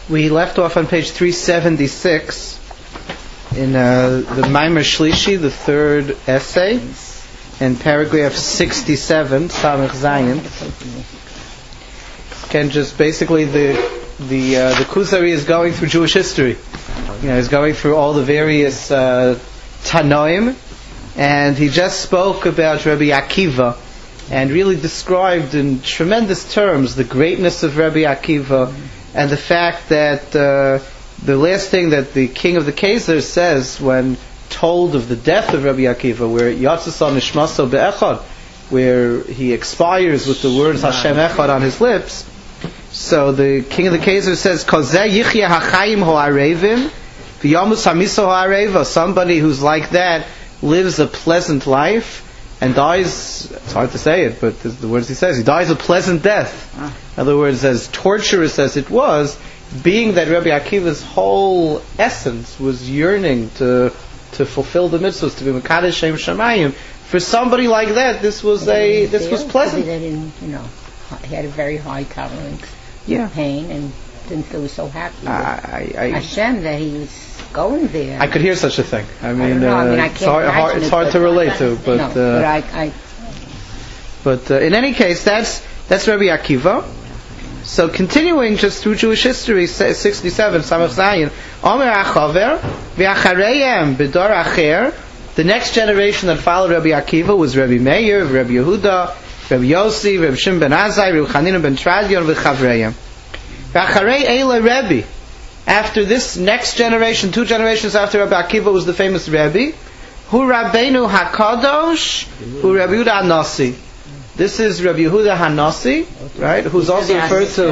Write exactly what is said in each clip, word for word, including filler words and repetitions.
We left off on page three seventy-six in uh, the Maimer Shlishi, the third essay, and paragraph sixty-seven, Samech Zayin. Again, just basically the the uh, the Kuzari is going through Jewish history. You know, he's going through all the various uh, Tanoim, and he just spoke about Rabbi Akiva, and really described in tremendous terms the greatness of Rabbi Akiva, and the fact that uh, the last thing that the king of the Kaiser says when told of the death of Rabbi Akiva, where Yatzasa Nishmaso Be'echad, where he expires with the words Hashem Echad on his lips. So the king of the Kaiser says, Kozeh Yichya HaChaim Ho'arevim V'yamus HaMiso Ho'areva. Somebody who's like that lives a pleasant life and dies, it's hard to say it, but this is the words he says, he dies a pleasant death. In other words, as torturous as it was, being that Rabbi Akiva's whole essence was yearning to to fulfill the mitzvahs, to be Mekadesh Shem Shamayim, for somebody like that, this was a this was pleasant. They didn't, you know, he had a very high tolerance yeah. of pain and didn't feel so happy. I, I, I, Hashem that he was going there. I could hear such a thing. I mean, I, I, mean, uh, I it's hard, hard, it's hard to relate to, but no, uh, but I. I but uh, in any case, that's that's Rabbi Akiva. So continuing just through Jewish history, sixty-seven, Samach Zayin, Omer Achaver, V'achareim B'dor Acher. The next generation that followed Rabbi Akiva was Rabbi Meir, Rabbi Yehuda, Rabbi Yossi, Rabbi Shimon ben Azai, Rabbi Chanina ben Tradion, V'chavreim. V'acharei Eila Rebbe. After this next generation, two generations after Rabbi Akiva, was the famous Rebbe, Hu Rabbeinu HaKadosh, Hu Rabbi Yehuda HaNasi. This is Rabbi Yehuda HaNasi, right? Who's also referred to.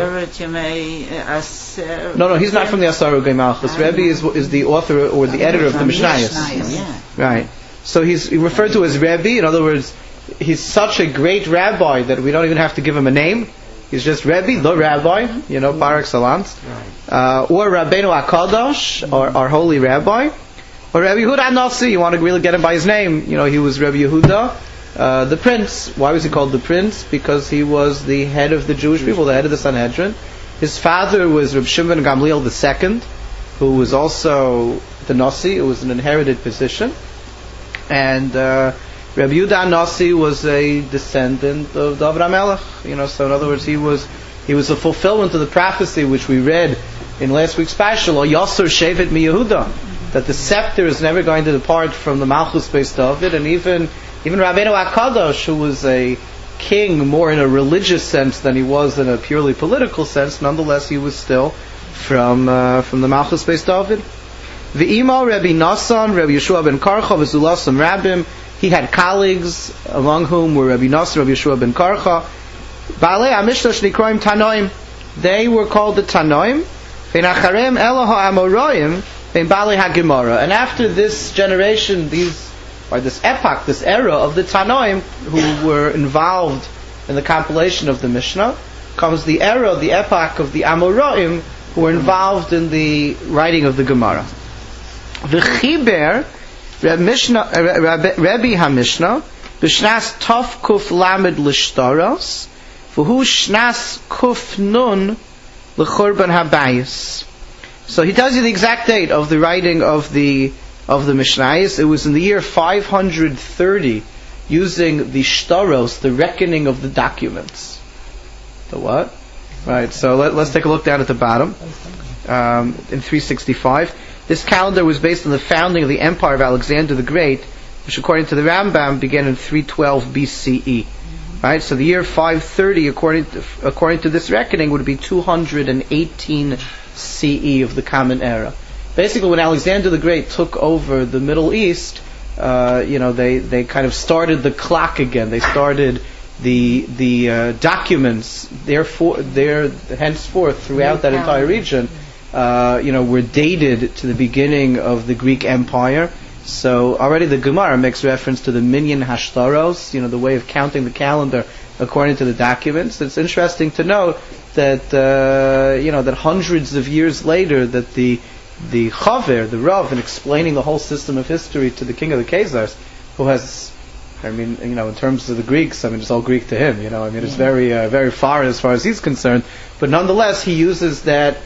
No, no, he's not from the Asar Ugei Malchus. Rebbe is is the author or the editor of the Mishnayos. Right. So he's referred to as Rebbe. In other words, he's such a great rabbi that we don't even have to give him a name. He's just Rebbe, the rabbi, you know, par excellence. Uh, or Rabbeinu HaKadosh, or our holy rabbi. Or Rabbi Yehuda HaNasi, you want to really get him by his name. You know, he was Rabbi Yehuda. Uh, the prince. Why was he called the prince? Because he was the head of the Jewish people, the head of the Sanhedrin. His father was Reb Shimon Gamliel the second, who was also the Nasi. It was an inherited position. And uh, Reb Yehuda Nasi was a descendant of David HaMelech. You know, so in other words, he was he was a fulfillment of the prophecy which we read in last week's Pashal, O Yosser Shevet Mi Yehuda, that the scepter is never going to depart from the Malchus based David, and even Even Rabbeinu HaKadosh, who was a king more in a religious sense than he was in a purely political sense, nonetheless he was still from uh, from the Malchus based David. V'imo Rabbi Nasan, Rabbi Yeshua ben Karcha, v'zulasam Rabbim. He had colleagues, among whom were Rabbi Nasan, Rabbi Yeshua ben Karcha. Baalei HaMishnah shnikroim Tanoim. They were called the Tanoim. V'nacharem elo ha'amoraim v'en Baalei HaGemara. And after this generation, these by this epoch, this era of the Tanoim, who were involved in the compilation of the Mishnah, comes the era, the epoch of the Amoraim, who were involved in the writing of the Gemara. V'chiber Rebbe HaMishnah b'shnas Tov Kuf Lamed l'shtaros v'hu shnas Kuf Nun l'churban habayis. So he tells you the exact date of the writing of the of the Mishnayos. It was in the year five hundred thirty, using the shtaros, the reckoning of the documents. The what? Right, so let, let's take a look down at the bottom. Um, in three sixty-five. This calendar was based on the founding of the empire of Alexander the Great, which according to the Rambam began in three twelve B C E. Right, so the year five thirty, according to, according to this reckoning, would be two hundred eighteen C E of the Common Era. Basically, when Alexander the Great took over the Middle East, uh, you know, they, they kind of started the clock again. They started the the uh, documents. Therefore, there henceforth throughout that entire region, uh, you know, were dated to the beginning of the Greek Empire. So already the Gemara makes reference to the minyan hashtaros, you know, the way of counting the calendar according to the documents. It's interesting to note that uh, you know that hundreds of years later, that the the Chaver, the Rav, in explaining the whole system of history to the king of the Khazars, who has, I mean, you know, in terms of the Greeks, I mean, it's all Greek to him, you know, I mean, it's very, uh, very far as far as he's concerned, but nonetheless, he uses that,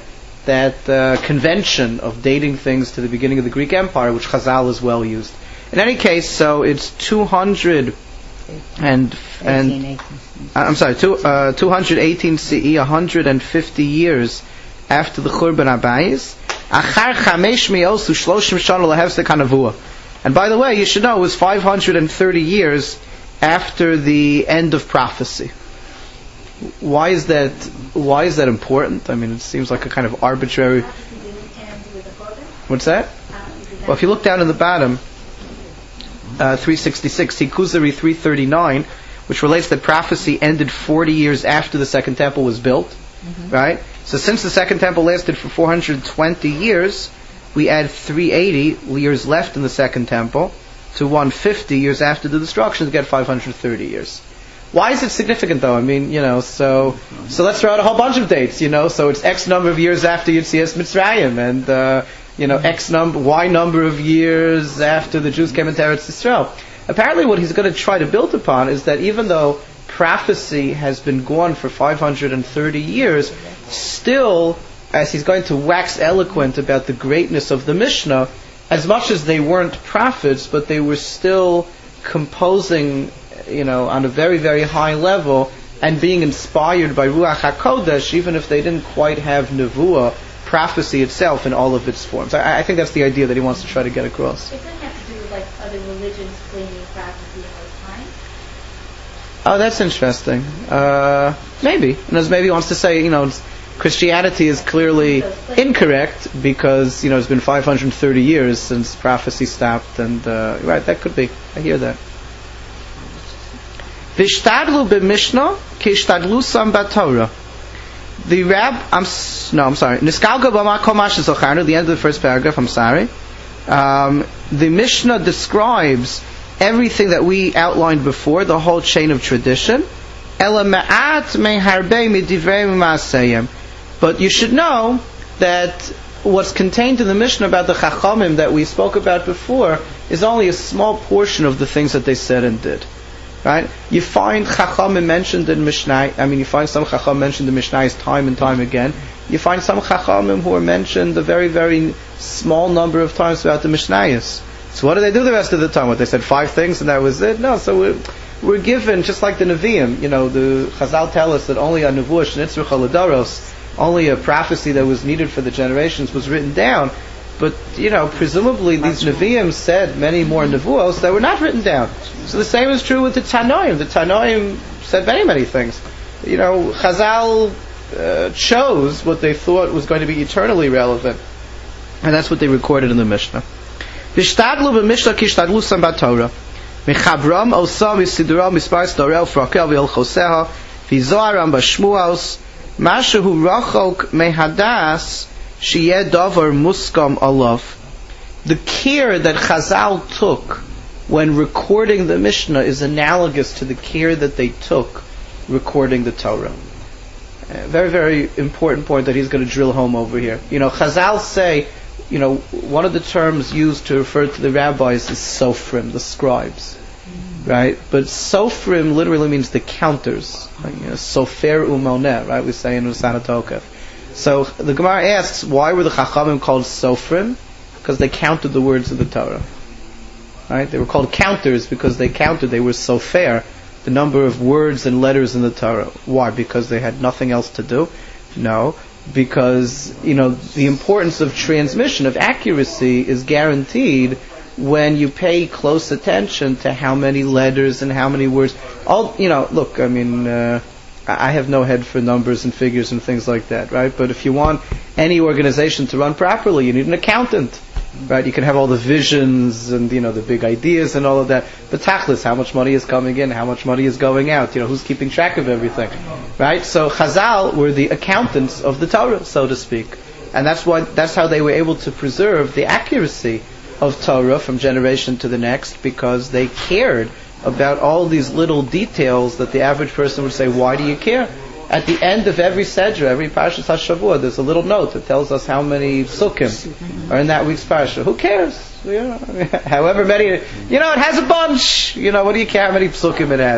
that uh, convention of dating things to the beginning of the Greek Empire, which Chazal is well used. In any case, so it's two hundred and and eighteen, eighteen. I'm sorry, two, uh, two hundred eighteen C E, one hundred fifty years after the Churban Abayis. Achar chamesh mi'osu shloshim shana lehefsek hanavua. And by the way, you should know it was five hundred thirty years after the end of prophecy. Why is that? Why is that important? I mean, it seems like a kind of arbitrary. What's that? Well, if you look down in the bottom, uh, three sixty-six, Tikuzari three thirty-nine, which relates that prophecy ended forty years after the Second Temple was built, mm-hmm. right? So since the Second Temple lasted for four hundred twenty years, we add three hundred eighty years left in the Second Temple to one hundred fifty years after the destruction to get five hundred thirty years. Why is it significant though? I mean, you know, so so let's throw out a whole bunch of dates, you know, so it's X number of years after Yetzias Mitzrayim, and uh, you know, X number, Y number of years after the Jews came into Eretz Yisrael. Apparently what he's going to try to build upon is that even though prophecy has been gone for five hundred thirty years, still, as he's going to wax eloquent about the greatness of the Mishnah, as much as they weren't prophets, but they were still composing, you know, on a very, very high level and being inspired by Ruach HaKodesh, even if they didn't quite have Nevuah, prophecy itself, in all of its forms. I, I think that's the idea that he wants to try to get across. It doesn't have to do with like other religions claiming prophecy in those times. Oh, that's interesting. Uh, maybe. And as maybe he wants to say, you know, Christianity is clearly incorrect because, you know, it's been five hundred thirty years since prophecy stopped, and uh, right, that could be. I hear that. Vishtadlu b'Mishnah kishtadlusam b'Torah. The Rab, I'm no, I'm sorry. Niskalga b'makom mashes ocharnu. The end of the first paragraph. I'm sorry. Um, the Mishnah describes everything that we outlined before, the whole chain of tradition. Ela ma'at meharbe midivrei ma'aseyim. But you should know that what's contained in the Mishnah about the Chachamim that we spoke about before is only a small portion of the things that they said and did. Right? You find Chachamim mentioned in Mishnah. I mean, you find some Chacham mentioned in Mishnah time and time again. You find some Chachamim who are mentioned a very, very small number of times throughout the Mishnayos. So what do they do the rest of the time? What, they said five things and that was it? No, so we're, we're given, just like the Nevi'im, you know, the Chazal tell us that only a Nevuah Shenitzruch Aladoros, only a prophecy that was needed for the generations was written down. But, you know, presumably these Nevi'im said many more Nevuos that were not written down. So the same is true with the Tanoim. The Tanoim said many, many things. You know, Chazal uh, chose what they thought was going to be eternally relevant. And that's what they recorded in the Mishnah. Vishtadlu b'Mishnah kishtadlu sam b'Torah. Mechabram osam v'sidura mispar storel frakel v'el choseha v'zoharam b'shmuos mashahu rachok mehadas sheyeh davar muskam alav. The care that Chazal took when recording the Mishnah is analogous to the care that they took recording the Torah. A very, very important point that he's going to drill home over here. You know, Chazal say, you know, one of the terms used to refer to the rabbis is sofrim, the scribes, right? But sofrim literally means the counters, like, you know, sofer umoneh, right? We say in Usana Tokef. So the Gemara asks, why were the Chachamim called sofrim? Because they counted the words of the Torah, right? They were called counters because they counted, they were sofer, the number of words and letters in the Torah. Why? Because they had nothing else to do? No. Because, you know, the importance of transmission, of accuracy, is guaranteed when you pay close attention to how many letters and how many words. All, you know, look, I mean, uh, I have no head for numbers and figures and things like that, right? But if you want any organization to run properly, you need an accountant, right? You can have all the visions and, you know, the big ideas and all of that. But tachlis, how much money is coming in, how much money is going out, you know, who's keeping track of everything, right? So Chazal were the accountants of the Torah, so to speak. And that's why, that's how they were able to preserve the accuracy of Torah from generation to the next, because they cared about all these little details that the average person would say, why do you care? At the end of every Sedra, every Parshas HaShavua, there's a little note that tells us how many psukim are in that week's Parsha. Who cares? You know, however many, you know, it has a bunch. You know, what do you care how many psukim it has?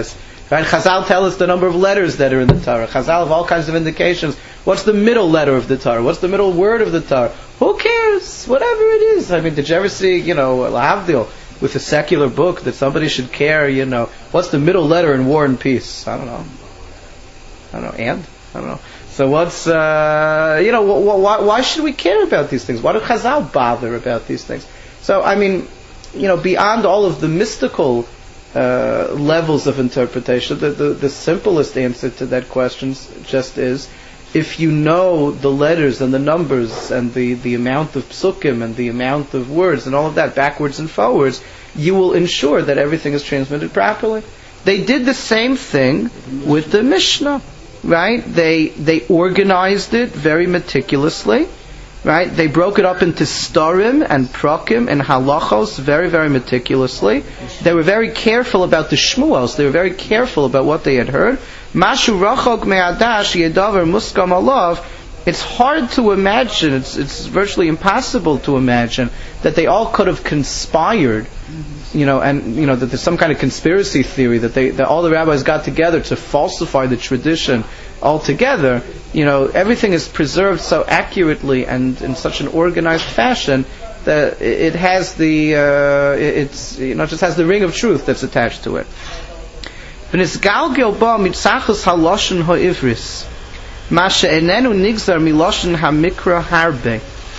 Right? Chazal tell us the number of letters that are in the Torah. Chazal have all kinds of indications. What's the middle letter of the Torah? What's the middle word of the Torah? Who cares? Whatever it is. I mean, did you ever see, you know, Lahavdil, with a secular book that somebody should care, you know, what's the middle letter in War and Peace? I don't know. I don't know. And? I don't know. So what's, uh, you know, wh- wh- why, why should we care about these things? Why do Chazal bother about these things? So, I mean, you know, beyond all of the mystical uh, levels of interpretation, the, the, the simplest answer to that question just is, if you know the letters and the numbers and the, the amount of psukim and the amount of words and all of that backwards and forwards, you will ensure that everything is transmitted properly. They did the same thing with the Mishnah, right? They they organized it very meticulously, right? They broke it up into starim and prakim and halachos very, very meticulously. They were very careful about the shmuos. They were very careful about what they had heard. Mashu rachok me'adash yedavar muskam alav. It's hard to imagine, it's it's virtually impossible to imagine that they all could have conspired, you know, and you know that there's some kind of conspiracy theory that they that all the rabbis got together to falsify the tradition altogether. You know, everything is preserved so accurately and in such an organized fashion that it has the uh, it's you know it just has the ring of truth that's attached to it. V'nisgalgel ba mitzachos haloshen ha'ivris, mashe enenu nigzar miloshen hamikra harbe.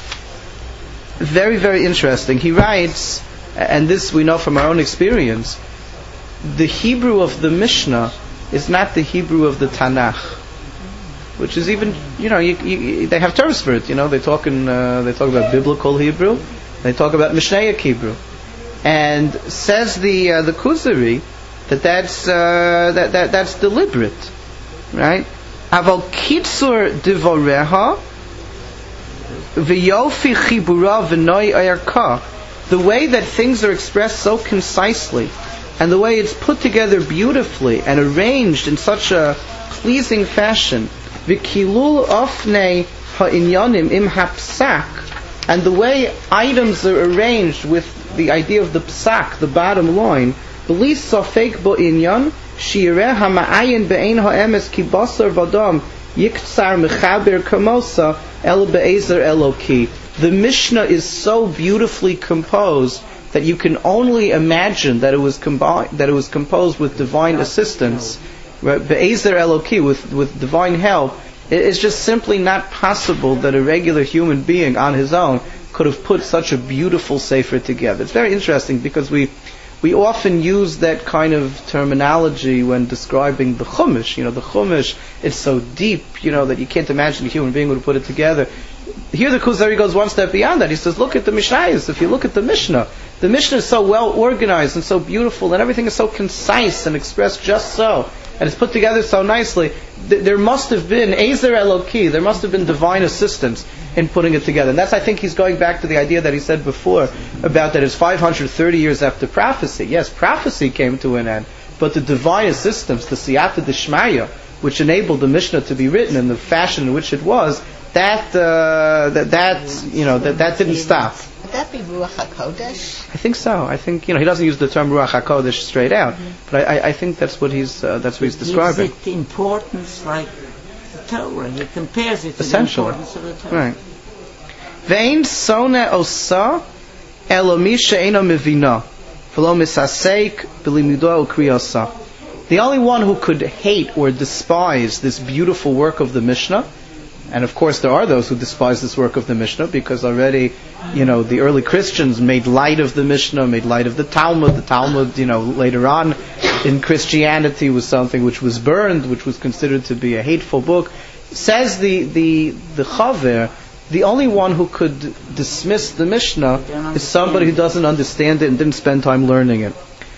Very, very interesting. He writes, and this we know from our own experience, the Hebrew of the Mishnah is not the Hebrew of the Tanakh, which is even, you know, you, you, they have terms for it. You know, they talk in, uh, they talk about biblical Hebrew, they talk about Mishnaic Hebrew, and says the uh, the Kuzari that that's uh, that that that's deliberate, right? Aval kitzur divoreha v'yofi chibura v'noi ayarka. The way that things are expressed so concisely, and the way it's put together beautifully and arranged in such a pleasing fashion, v'kilul ofnei ha'inyanim im hapsak, and the way items are arranged with the idea of the psak, the bottom line, b'li safek bo inyan, shireh ha'ma'ayin be'ein ha'emes ki basar v'adam yiktsar mechaber kamosa el be'ezer eloki. The Mishnah is so beautifully composed that you can only imagine that it was combi- that it was composed with divine assistance, right? Be'ezer eloki, with with divine help. It's just simply not possible that a regular human being on his own could have put such a beautiful sefer together. It's very interesting because we we often use that kind of terminology when describing the Chumash. You know, the Chumash is so deep, you know, that you can't imagine a human being would put it together. Here the Kuzari goes one step beyond that. He says, look at the Mishnayos. If you look at the Mishnah, the Mishnah is so well organized and so beautiful, and everything is so concise and expressed just so, and it's put together so nicely. Th- there must have been Ezer Eloki, there must have been divine assistance in putting it together. And that's, I think, he's going back to the idea that he said before about that it's five hundred thirty years after prophecy. Yes, prophecy came to an end, but the divine assistance, the Siyata Dishmaya, which enabled the Mishnah to be written in the fashion in which it was, that uh, that that you know that that didn't stop. Would that be Ruach HaKodesh? I think so. I think you know he doesn't use the term Ruach HaKodesh straight out, mm-hmm. but I, I, I think that's what he's uh, that's what he's describing. Gives it importance like the Torah. He compares it to Essentially. the importance of the Torah. Right. Vein sone osa elomi she'eno mevina v'lo misasek b'limudo u'kriyasa. The only one who could hate or despise this beautiful work of the Mishnah, and of course there are those who despise this work of the Mishnah because already, you know, the early Christians made light of the Mishnah, made light of the Talmud. The Talmud, you know, later on in Christianity was something which was burned, which was considered to be a hateful book. Says the the the Chaver, the only one who could dismiss the Mishnah is somebody who doesn't understand it and didn't spend time learning it.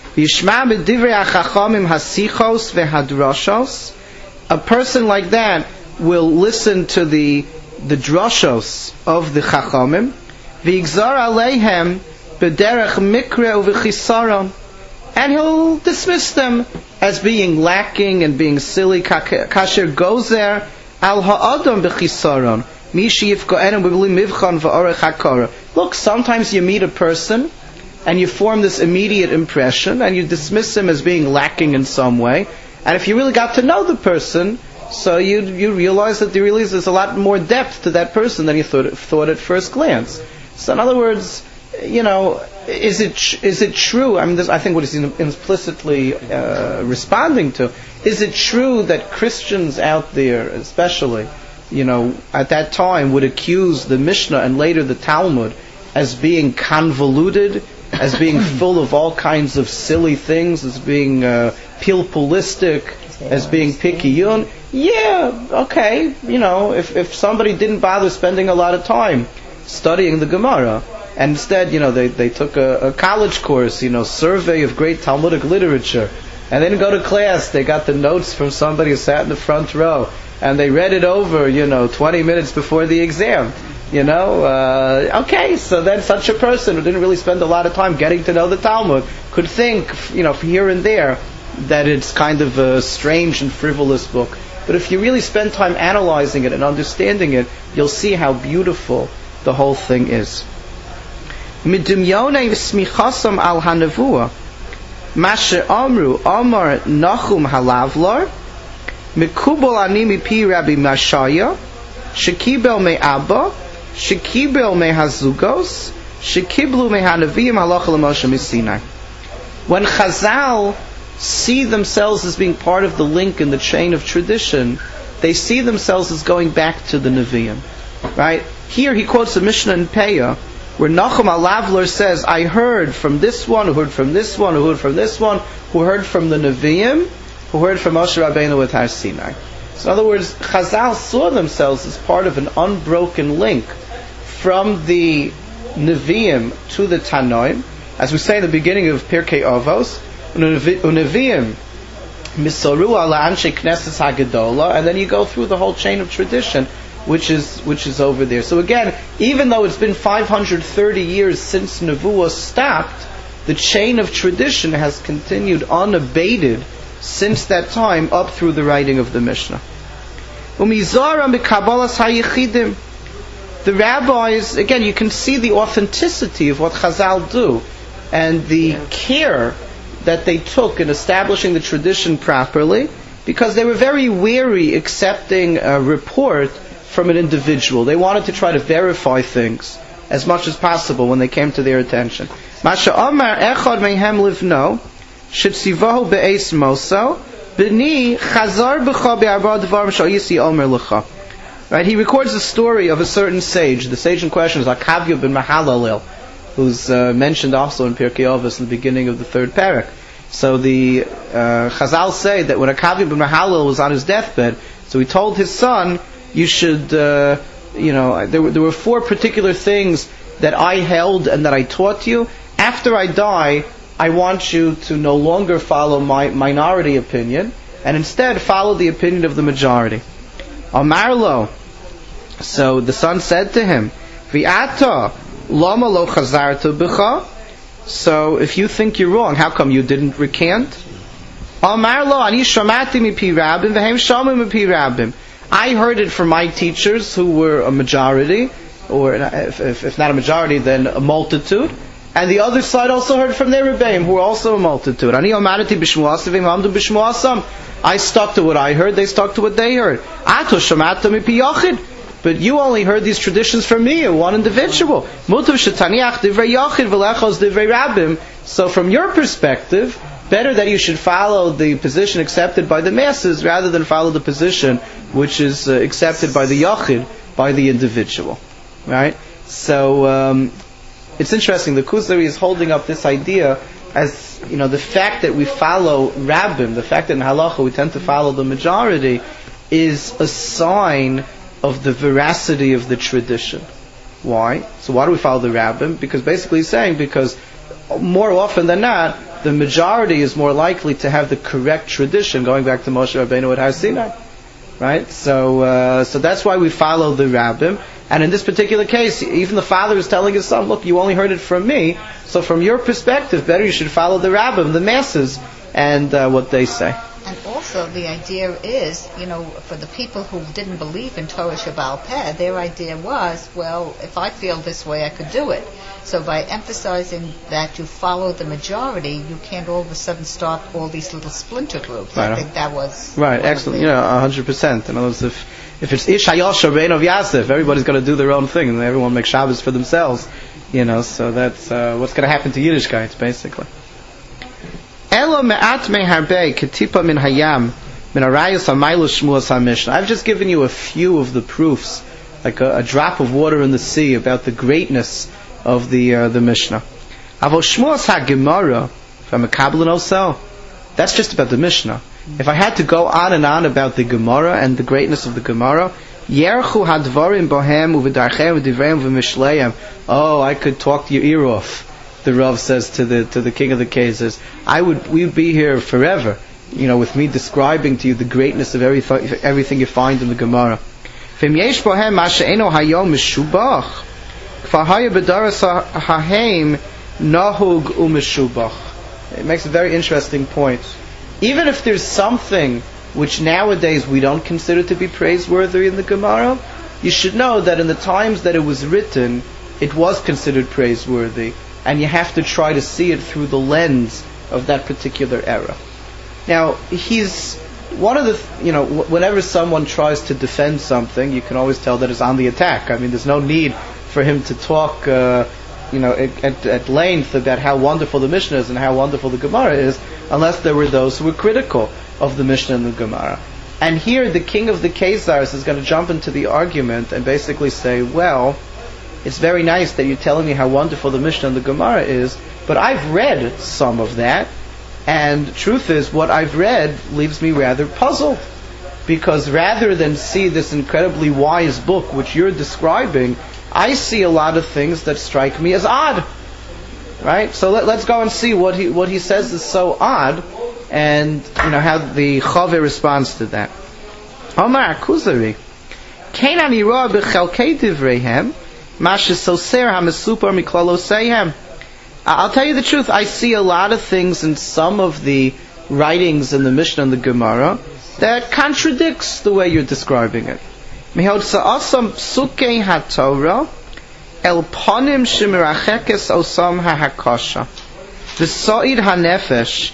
A person like that will listen to the the drashos of the Chachamim, v'yigzar aleihem b'derech mikre u'v'chisaron, and he'll dismiss them as being lacking and being silly. Kasher gozer al ha'adam b'chisaron, mi sheyifko'enem b'bli mivchan v'orech hakara. Look, sometimes you meet a person and you form this immediate impression and you dismiss him as being lacking in some way. And if you really got to know the person, so you you realize that there really is there's a lot more depth to that person than you thought thought at first glance. So in other words, you know, is it is it true? I mean, this, I think what he's implicitly uh, responding to, is it true that Christians out there, especially, you know, at that time, would accuse the Mishnah and later the Talmud as being convoluted, as being full of all kinds of silly things, as being uh, pilpulistic, as being pickiyun? Yeah, okay, you know, if if somebody didn't bother spending a lot of time studying the Gemara, and instead, you know, they, they took a, a college course, you know, survey of great Talmudic literature, and they didn't go to class, they got the notes from somebody who sat in the front row, and they read it over, you know, twenty minutes before the exam, you know, uh, okay, so then such a person who didn't really spend a lot of time getting to know the Talmud could think, you know, here and there, that it's kind of a strange and frivolous book. But if you really spend time analyzing it and understanding it, you'll see how beautiful the whole thing is. Midimyonei v'smichasam al hanavua, mashe amru amar nachum halavlar, mikubal ani mipi Rabbi Mashaya, shekibel me abba, shekibel me hazugos, shekiblu me hanaviyim halacha l'moshe misinai. When Chazal see themselves as being part of the link in the chain of tradition, they see themselves as going back to the Nevi'im. Right? Here he quotes a Mishnah in Peah, where Nachum HaLavler says, I heard from this one, who heard from this one, who heard from this one, who heard from the Nevi'im, who heard from Moshe Rabbeinu at Har Sinai. So in other words, Chazal saw themselves as part of an unbroken link from the Nevi'im to the Tanoim. As we say in the beginning of Pirkei Avos, Unevi'im misoru ala anshe knesses hagedola, and then you go through the whole chain of tradition, which is which is over there. So again, even though it's been five hundred thirty years since Nevuah stopped, the chain of tradition has continued unabated since that time up through the writing of the Mishnah. Umizara mikabbalas hayichidim. The rabbis, again, you can see the authenticity of what Chazal do and the care that they took in establishing the tradition properly, because they were very wary accepting a report from an individual. They wanted to try to verify things as much as possible when they came to their attention. Masha Amar Echad Mehem Livno, Shetzivahu Be'ez Moso, B'ni Chazar B'cha Be'arba Dvarim Sha'yisi Omer L'cha. Right, he records the story of a certain sage. The sage in question is Akavya ben Mahalalel, who's uh, mentioned also in Pirkei Avos in the beginning of the third parak. So the uh, Chazal say that when Akavya ben Mahalalel was on his deathbed, so he told his son, you should, uh, you know, there were, there were four particular things that I held and that I taught you. After I die, I want you to no longer follow my minority opinion, and instead follow the opinion of the majority. Amarlo. So the son said to him, V'ata lama lo chazarta b'cha. So if you think you're wrong, how come you didn't recant? Amarlo ani shamati mipi rabbim v'hem shamu mipi rabbim. I heard it from my teachers who were a majority, or if, if, if not a majority, then a multitude. And the other side also heard from their rebbeim, who were also a multitude. Ani amarati b'shmuasim v'hem amdu b'shmuasam. I stuck to what I heard, they stuck to what they heard. Ato shamata mipi yachid. But you only heard these traditions from me, one individual. Mutav shetaniach divrei yachid v'lechos divrei rabbim. So from your perspective, better that you should follow the position accepted by the masses rather than follow the position which is uh, accepted by the yachid, by the individual. Right? So um, it's interesting. The Kuzari is holding up this idea as, you know, the fact that we follow rabbim, the fact that in halacha we tend to follow the majority, is a sign of the veracity of the tradition. Why? So why do we follow the rabbim? Because basically he's saying, because more often than not, the majority is more likely to have the correct tradition, going back to Moshe Rabbeinu at Har Sinai. Right? So, uh, so that's why we follow the rabbim. And in this particular case, even the father is telling his son, look, you only heard it from me, so from your perspective, better you should follow the rabbim, the masses, and uh, what they say. And also the idea is, you know, for the people who didn't believe in Torah Shebaal Peh, their idea was, well, if I feel this way, I could do it. So by emphasizing that you follow the majority, you can't all of a sudden start all these little splinter groups. Right. I think that was... Right, excellent. You know, one hundred percent. In other words, if, if it's Ish Hayosha Rein of Yasef, everybody's going to do their own thing, and everyone makes Shabbos for themselves. You know, so that's uh, what's going to happen to Yiddishkeit, basically. Elo me'at me harbe ketipa min hayam min arayos hamaylu shmuas hamishnah. I've just given you a few of the proofs, like a, a drop of water in the sea, about the greatness of the uh, the Mishnah. Avo shmuas ha-gemara from a Kabbalah also. That's just about the Mishnah. If I had to go on and on about the Gemara and the greatness of the Gemara, yerchu hadvarim bohem uvidarchem uvidivreim uvimishleim. Oh, I could talk your ear off. The Rav says to the to the king of the cases, I would we'd be here forever, you know, with me describing to you the greatness of every, everything you find in the Gemara. It makes a very interesting point. Even if there's something which nowadays we don't consider to be praiseworthy in the Gemara, you should know that in the times that it was written, it was considered praiseworthy. And you have to try to see it through the lens of that particular era. Now, he's one of the, you know, whenever someone tries to defend something, you can always tell that it's on the attack. I mean, there's no need for him to talk, uh, you know, at, at length about how wonderful the Mishnah is and how wonderful the Gemara is, unless there were those who were critical of the Mishnah and the Gemara. And here, the king of the Kesars is going to jump into the argument and basically say, well, it's very nice that you're telling me how wonderful the Mishnah and the Gemara is, but I've read some of that, and the truth is, what I've read leaves me rather puzzled. Because rather than see this incredibly wise book which you're describing, I see a lot of things that strike me as odd. Right? So let, let's go and see what he what he says is so odd, and you know how the Chave responds to that. Omar Kuzari, Kein ani roa b'chelkei divreihem. I'll tell you the truth, I see a lot of things in some of the writings in the Mishnah and the Gemara that contradicts the way you're describing it. The Sa'id HaNefesh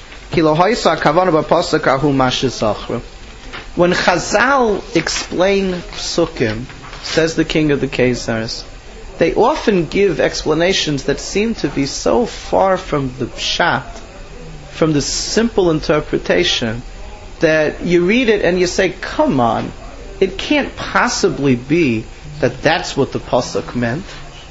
When Chazal explain Psukim, says the king of the Kesars, they often give explanations that seem to be so far from the pshat, from the simple interpretation, that you read it and you say, come on, it can't possibly be that that's what the pasuk meant.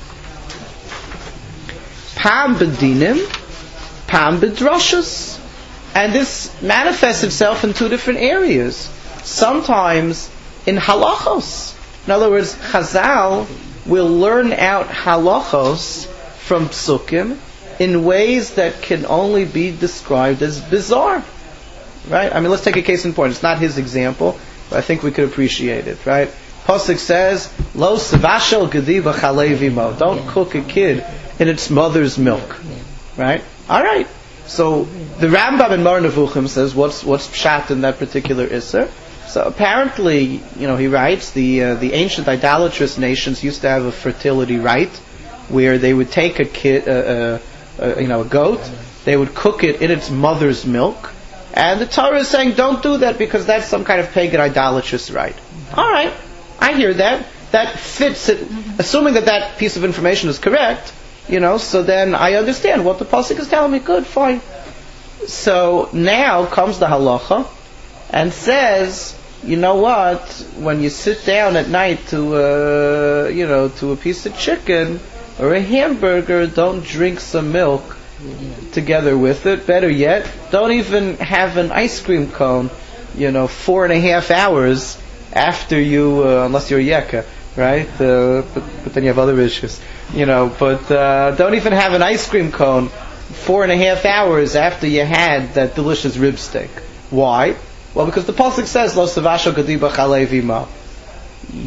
Pam b'dinim, pam b'drashas. And this manifests itself in two different areas. Sometimes in halachos. In other words, Chazal will learn out halachos from psukim in ways that can only be described as bizarre. Right? I mean, let's take a case in point. It's not his example, but I think we could appreciate it. Right? Pasuk says, "Lo sevashel gedi b'chalei v'imo." Don't cook a kid in its mother's milk. Right? All right. So the Rambam in Moreh Nevuchim says, "What's what's pshat in that particular isser?" So apparently, you know, he writes the uh, the ancient idolatrous nations used to have a fertility rite where they would take a kid, uh, uh, uh, you know, a goat, they would cook it in its mother's milk, and the Torah is saying don't do that because that's some kind of pagan idolatrous rite. All right, I hear that. That fits it. Assuming that that piece of information is correct, you know, so then I understand what the pasuk is telling me. Good, fine. So now comes the halacha and says, you know what? When you sit down at night to, uh, you know, to a piece of chicken or a hamburger, don't drink some milk together with it. Better yet, don't even have an ice cream cone, you know, four and a half hours after you, uh, unless you're a yeka, right? Uh, but, but then you have other issues, you know. But uh, don't even have an ice cream cone four and a half hours after you had that delicious rib steak. Why? Well, because the pasuk says, "Lo sevasho gedi b'chalei v'imo."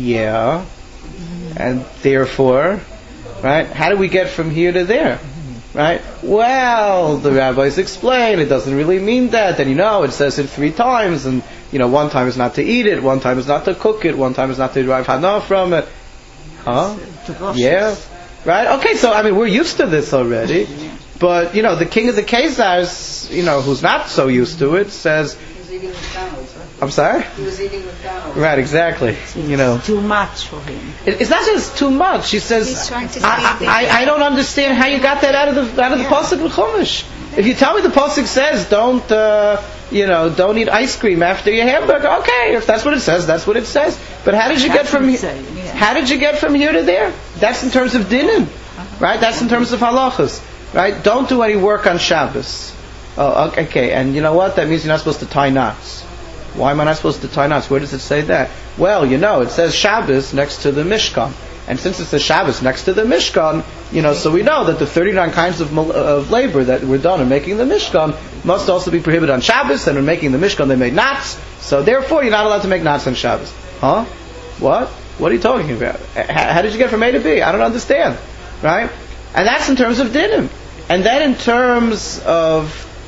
Yeah, and therefore, right? How do we get from here to there? Right? Well, the rabbis explain it doesn't really mean that, and you know, it says it three times, and you know, one time is not to eat it, one time is not to cook it, one time is not to derive hana from it. Huh? Yeah. Right? Okay, so I mean, we're used to this already, but you know, the king of the Khazars, you know, who's not so used to it, says, eating McDonald's, right? I'm sorry? He was eating McDonald's. Right, exactly. You know, Too much for him. it, it's not just too much. She says, He's trying to I, see I, I, I don't understand how you got that out of the out of the Yeah. pasuk of Chumash. If you tell me the pasuk says don't, uh, you know, don't eat ice cream after your hamburger, okay, if that's what it says, that's what it says. But how did you get from Say, here? yeah. How did you get from here to there? That's in terms of dinim, right? That's in terms of halachas, right? Don't do any work on Shabbos. Oh, okay, okay. And you know what? That means you're not supposed to tie knots. Why am I not supposed to tie knots? Where does it say that? Well, you know, it says Shabbos next to the Mishkan. And since it says Shabbos next to the Mishkan, you know, so we know that the thirty-nine kinds of, of labor that were done in making the Mishkan must also be prohibited on Shabbos, and in making the Mishkan they made knots, so therefore you're not allowed to make knots on Shabbos. Huh? What? What are you talking about? H- how did you get from A to B? I don't understand. Right? And that's in terms of dinim. And then in terms of,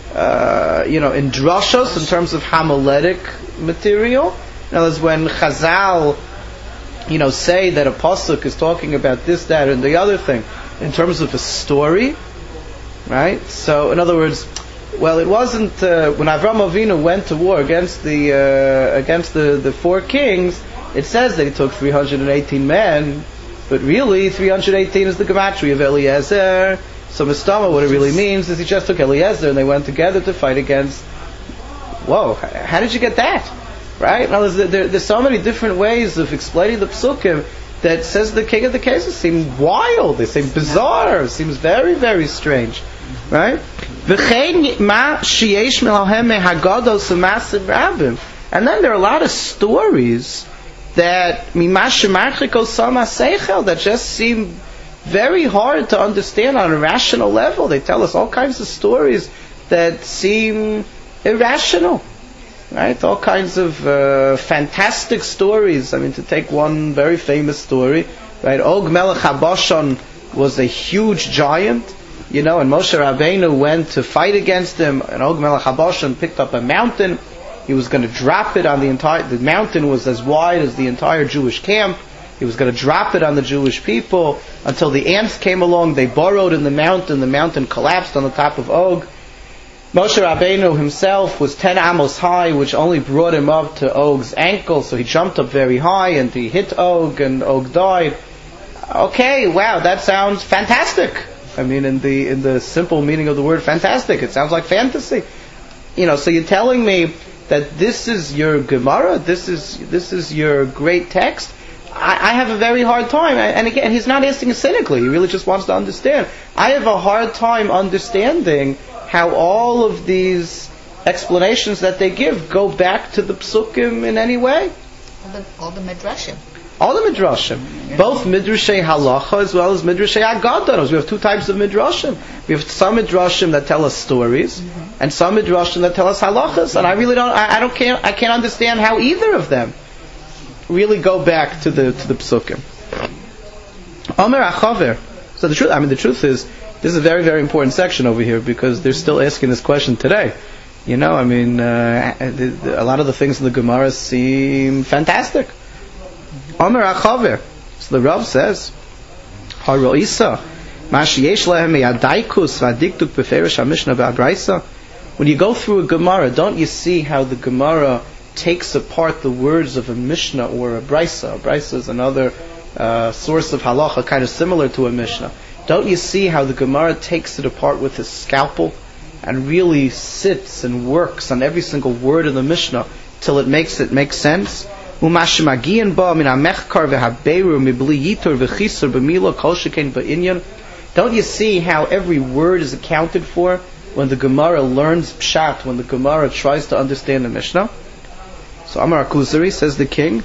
uh, you know, in drashos, in terms of homiletic material, in other words, when Chazal, you know, say that a pasuk is talking about this, that, and the other thing, in terms of a story, right? So, in other words, well, it wasn't uh, when Avram Avinu went to war against the uh, against the, the four kings. It says that he took three hundred eighteen men, but really three hundred eighteen is the gematria of Eliezer. So, Mistama, what it really means is he just took Eliezer and they went together to fight against. Whoa! How did you get that? Right? Now, there's, there, there's so many different ways of explaining the psukim that says the king of the cases seem wild. They seem bizarre. It seems very, very strange. Right? And then there are a lot of stories that that just seem very hard to understand on a rational level. They tell us all kinds of stories that seem irrational. Right? All kinds of uh, fantastic stories. I mean, to take one very famous story, right? Og Melech HaBashan was a huge giant, you know, and Moshe Rabbeinu went to fight against him, and Og Melech HaBashan picked up a mountain. He was going to drop it on the entire, the mountain was as wide as the entire Jewish camp. He was going to drop it on the Jewish people until the ants came along. They burrowed in the mountain. The mountain collapsed on the top of Og. Moshe Rabbeinu himself was ten amos high, which only brought him up to Og's ankle, so he jumped up very high and he hit Og and Og died. Okay, wow, that sounds fantastic. I mean, in the in the simple meaning of the word fantastic, it sounds like fantasy. You know, so you're telling me that this is your Gemara, this is this is your great text? I, I have a very hard time, and again, he's not asking cynically, he really just wants to understand. I have a hard time understanding how all of these explanations that they give go back to the psukim in any way. All the, all the midrashim. All the midrashim, both midrashay halacha as well as midrashay agadah. We have two types of midrashim. We have some midrashim that tell us stories, mm-hmm. and some midrashim that tell us halachas. And I really don't, I, I don't can't, I can't understand how either of them really go back to the to the psukim. Omer achaver. So the truth, I mean, the truth is, this is a very, very important section over here because they're still asking this question today. You know, I mean, uh, the, the, a lot of the things in the Gemara seem fantastic. Omer achaver. So the Rav says, Haroisa, Mashiyesh lehem yadaikus vadiktuk beferish hamishna ba'abraisa. When you go through a Gemara, don't you see how the Gemara takes apart the words of a Mishnah or a Brisa? A Brisa is another uh, source of halacha, kind of similar to a Mishnah. Don't you see how the Gemara takes it apart with his scalpel and really sits and works on every single word of the Mishnah till it makes it make sense? Don't you see how every word is accounted for when the Gemara learns Pshat, when the Gemara tries to understand the Mishnah? So Amar Kuzari, says the king,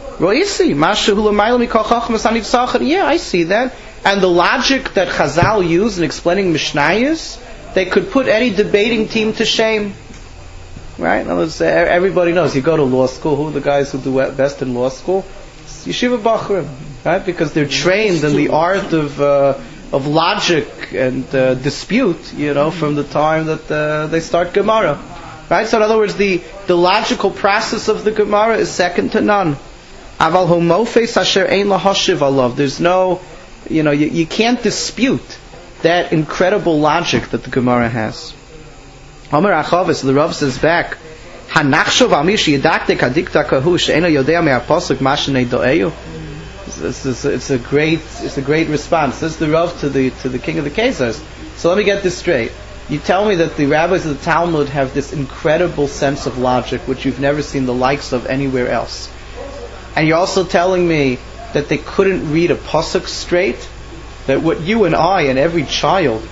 yeah, I see that. And the logic that Chazal used in explaining Mishnayos, they could put any debating team to shame. Right? In other words, everybody knows. You go to law school, who are the guys who do best in law school? Yeshiva Bachrim. Right? Because they're trained in the art of uh, of logic and uh, dispute, you know, from the time that uh, they start Gemara. Right? So in other words, the, the logical process of the Gemara is second to none. Aval hu mofes asher ein lahashiv alav. There's no, you know, you, you can't dispute that incredible logic that the Gemara has. Omer Achavis, the Rav says back, Hanachshov al mish yidaktek hadikta kahu she'ena yodea me'apasuk mashenei do'eyu. It's, it's, it's a great, it's a great response. This is the Rav to the to the king of the Khazars. So let me get this straight. You tell me that the rabbis of the Talmud have this incredible sense of logic, which you've never seen the likes of anywhere else, and you're also telling me that they couldn't read a pasuk straight. That what you and I and every child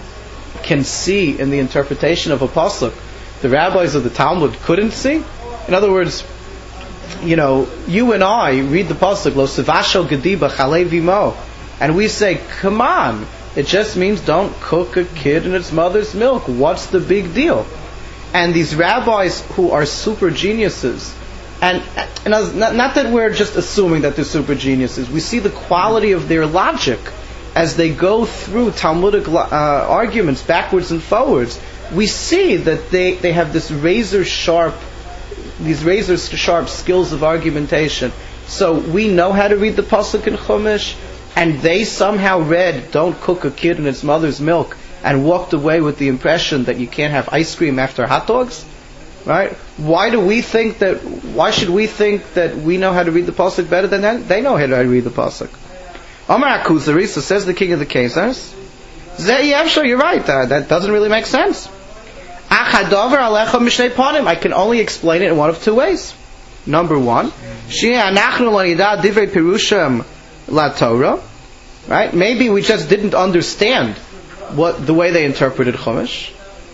can see in the interpretation of a pasuk, the rabbis of the Talmud couldn't see. In other words, you know, you and I read the pasuk Lo Sivasho Gediba Chale Vimo, and we say, come on, it just means don't cook a kid in its mother's milk. What's the big deal? And these rabbis who are super geniuses, and, and not, not that we're just assuming that they're super geniuses, we see the quality of their logic as they go through Talmudic uh, arguments backwards and forwards. We see that they, they have this razor sharp, these razor sharp skills of argumentation. So we know how to read the pasuk in Chumash, and they somehow read "Don't cook a kid in its mother's milk" and walked away with the impression that you can't have ice cream after hot dogs. Right? Why do we think that? Why should we think that we know how to read the pasuk better than that? They know how to read the pasuk. Amar Akuzari, so says the king of the Khazars, Ze'yevsho, you're right, uh, that doesn't really make sense. Achadavar alecha mishnei panim, I can only explain it in one of two ways. Number one, She'anachnu l'nidah divrei pirushim la Torah, right? Maybe we just didn't understand what the way they interpreted Chumash.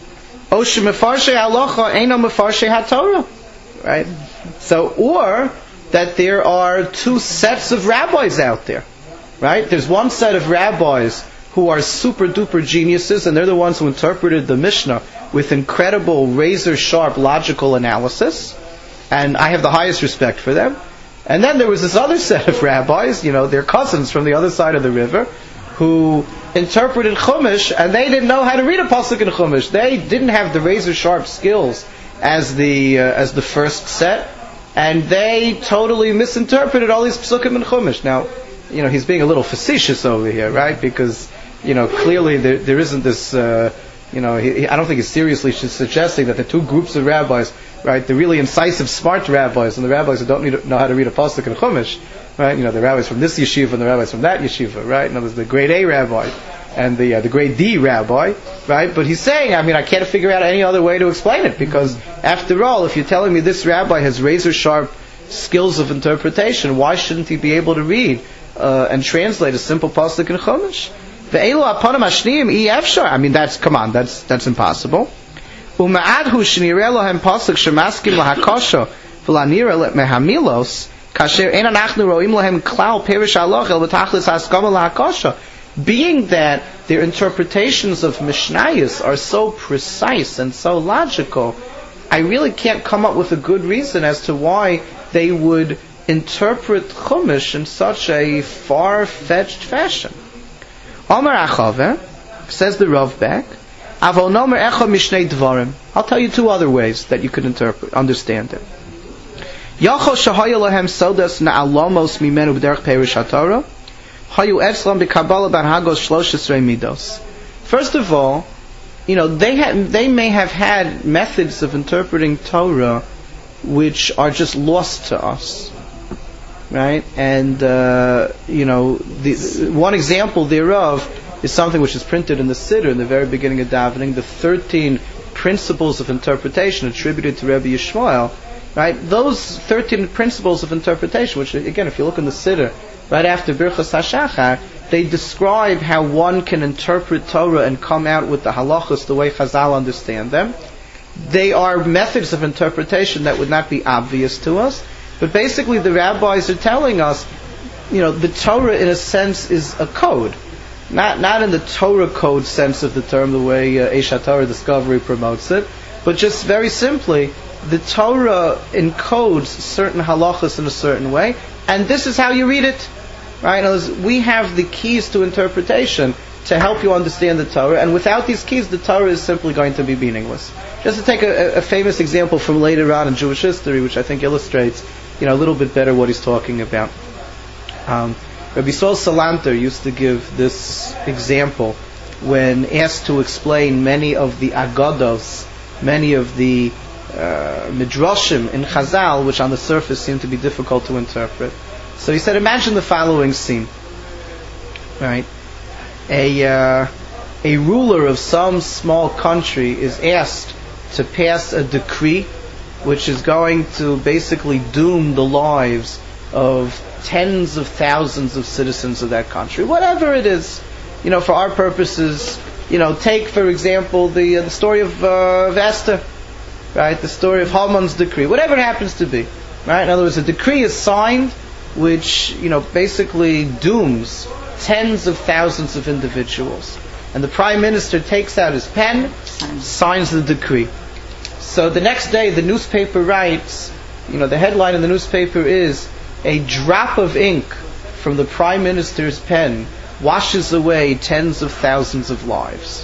O she'mefarshei halacha eino mefarshei haTorah, right? So, or that there are two sets of rabbis out there. Right? There's one set of rabbis who are super duper geniuses, and they're the ones who interpreted the Mishnah with incredible razor sharp logical analysis, and I have the highest respect for them. And then there was this other set of rabbis, you know, their cousins from the other side of the river, who interpreted Chumash, and they didn't know how to read a pasuk in Chumash. They didn't have the razor sharp skills as the uh, as the first set, and they totally misinterpreted all these pasukim in Chumash. Now, you know, he's being a little facetious over here, right? Because, you know, clearly there, there isn't this, uh, you know, he, he, I don't think he's seriously suggesting that the two groups of rabbis, right, the really incisive, smart rabbis, and the rabbis who don't need to know how to read a pasuk in Chumash, right? You know, the rabbis from this yeshiva and the rabbis from that yeshiva, right? In other words, the grade A rabbi and the uh, the grade D rabbi, right? But he's saying, I mean, I can't figure out any other way to explain it, because after all, if you're telling me this rabbi has razor sharp skills of interpretation, why shouldn't he be able to read Uh, and translate a simple pasuk in Chumash? Ve'elu aponim ashniyim I efshar. I mean, that's, come on, that's that's impossible. U'ma'adhu shenireh lohem pasuk shemaskim lahakosha v'lanireh mehamilos kasher ein anachnu roim lohem klal perish halacha el b'tachlis haskama lahakosha. Being that their interpretations of Mishnayos are so precise and so logical, I really can't come up with a good reason as to why they would interpret Chumash in such a far-fetched fashion. Omer Achave, says the Rav back, Avol nomer echa mishnei dvarim. I'll tell you two other ways that you could interpret, understand it. Yachol shahaya lahem sodas na'alomos mimenu b'derech perish haTorah, hayu etzlam b'kabbalah bar hagos shlosh esrei midos. First of all, you know, they had, they may have had methods of interpreting Torah which are just lost to us. Right? And, uh, you know, the, one example thereof is something which is printed in the Siddur in the very beginning of davening, the thirteen principles of interpretation attributed to Rebbe Yishmael. Right? Those thirteen principles of interpretation, which, again, if you look in the Siddur, right after Birchas HaShachar, they describe how one can interpret Torah and come out with the halachos the way Chazal understand them. They are methods of interpretation that would not be obvious to us. But basically the rabbis are telling us, you know, the Torah in a sense is a code. Not not in the Torah code sense of the term, the way uh, Eish HaTorah Discovery promotes it, but just very simply, the Torah encodes certain halachas in a certain way, and this is how you read it. Right? In other words, we have the keys to interpretation, to help you understand the Torah, and without these keys, the Torah is simply going to be meaningless. Just to take a, a famous example from later on in Jewish history, which I think illustrates, you know, a little bit better what he's talking about. Um, Rabbi Saul Salanter used to give this example when asked to explain many of the agados, many of the uh, midrashim in Chazal, which on the surface seem to be difficult to interpret. So he said, imagine the following scene. Right? A uh, a ruler of some small country is asked to pass a decree which is going to basically doom the lives of tens of thousands of citizens of that country, whatever it is. You know, for our purposes, you know, take for example the uh, the story of, uh, of Esther, right? The story of Haman's decree, whatever it happens to be, right? In other words, a decree is signed which, you know, basically dooms tens of thousands of individuals, and the prime minister takes out his pen, signs the decree. So the next day, the newspaper writes, you know, the headline in the newspaper is, "A drop of ink from the prime minister's pen washes away tens of thousands of lives."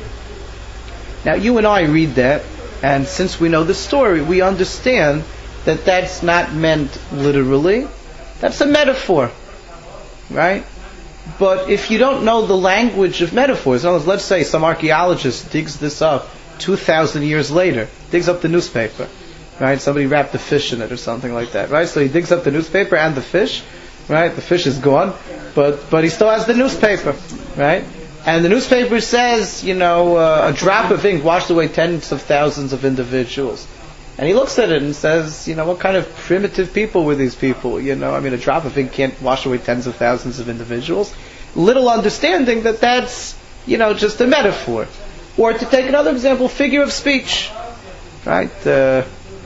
Now, you and I read that, and since we know the story, we understand that that's not meant literally. That's a metaphor, right? But if you don't know the language of metaphors, in other words, let's say some archaeologist digs this up two thousand years later, digs up the newspaper, right? Somebody wrapped a fish in it or something like that, right? So he digs up the newspaper and the fish, right? The fish is gone, but but he still has the newspaper, right? And the newspaper says, you know, uh, a drop of ink washed away tens of thousands of individuals. And he looks at it and says, you know, what kind of primitive people were these people? You know, I mean, a drop of ink can't wash away tens of thousands of individuals. Little understanding that that's, you know, just a metaphor. Or to take another example, figure of speech, right? Uh,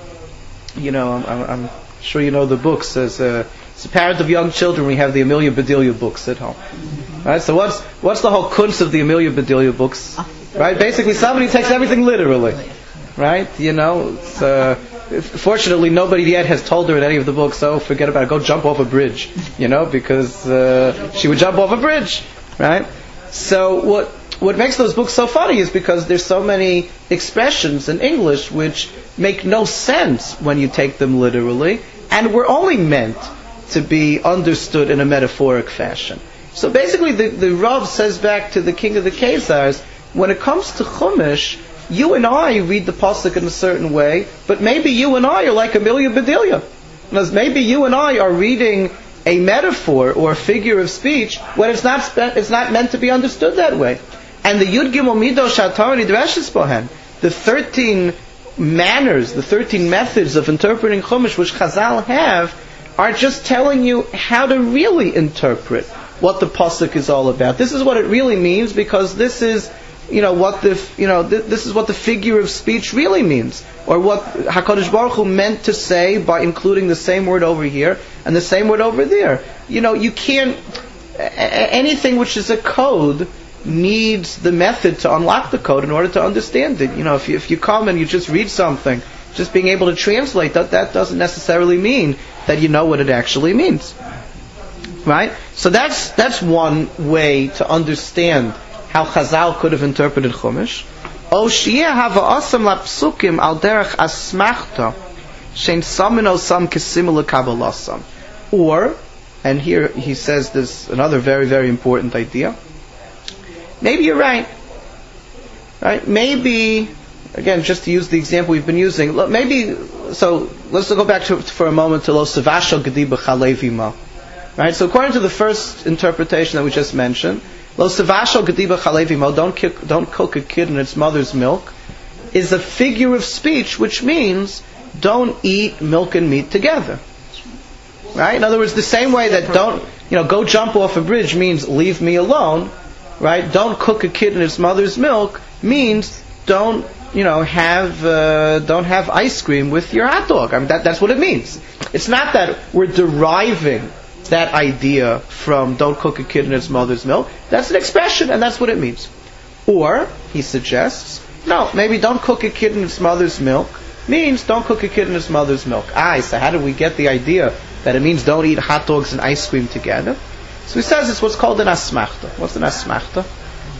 you know, I'm, I'm, I'm sure you know the books. As a, as a parent of young children, we have the Amelia Bedelia books at home, right? So what's what's the whole kunst of the Amelia Bedelia books, right? Basically, somebody takes everything literally. Right? You know, it's, uh, fortunately nobody yet has told her in any of the books, oh, forget about it, go jump off a bridge, you know, because uh, she would jump off a bridge, right? So what what makes those books so funny is because there's so many expressions in English which make no sense when you take them literally, and were only meant to be understood in a metaphoric fashion. So basically the, the Rav says back to the king of the Khazars, when it comes to Chumash, you and I read the pasuk in a certain way, but maybe you and I are like Amelia Bedelia. Because maybe you and I are reading a metaphor or a figure of speech when it's not spe- it's not meant to be understood that way. And the Yud Gimel Midosh HaTorah Nidreshes Bohen, the thirteen manners, the thirteen methods of interpreting Chumash which Chazal have, are just telling you how to really interpret what the pasuk is all about. This is what it really means, because this is, you know, what the, you know, th- this is what the figure of speech really means, or what HaKadosh Baruch Hu meant to say by including the same word over here and the same word over there. You know, you can't, a- anything which is a code needs the method to unlock the code in order to understand it. You know, if you, if you come and you just read something, just being able to translate that, that doesn't necessarily mean that you know what it actually means. Right? So that's, that's one way to understand how Chazal could have interpreted Chumash. O shiyeh hava asam lapsukim al derech asmachta shein samino sam kisimul kabbalasam. Or, and here he says this another very very important idea. Maybe you're right. Right? Maybe, again, just to use the example we've been using. Maybe so. Let's go back to for a moment to lo savasho gedi b'chalevima. Right? So according to the first interpretation that we just mentioned, Lo sevasho gediba chalevimo, don't cook, don't cook a kid in its mother's milk, is a figure of speech which means don't eat milk and meat together. Right? In other words, the same way that don't, you know, go jump off a bridge means leave me alone, right? Don't cook a kid in its mother's milk means don't, you know, have uh, don't have ice cream with your hot dog. I mean, that, that's what it means. It's not that we're deriving that idea from don't cook a kid in its mother's milk. That's an expression, and that's what it means. Or, he suggests, no, maybe don't cook a kid in its mother's milk means don't cook a kid in its mother's milk. Ah, so how do we get the idea that it means don't eat hot dogs and ice cream together? So he says it's what's called an asmachta. What's an asmachta?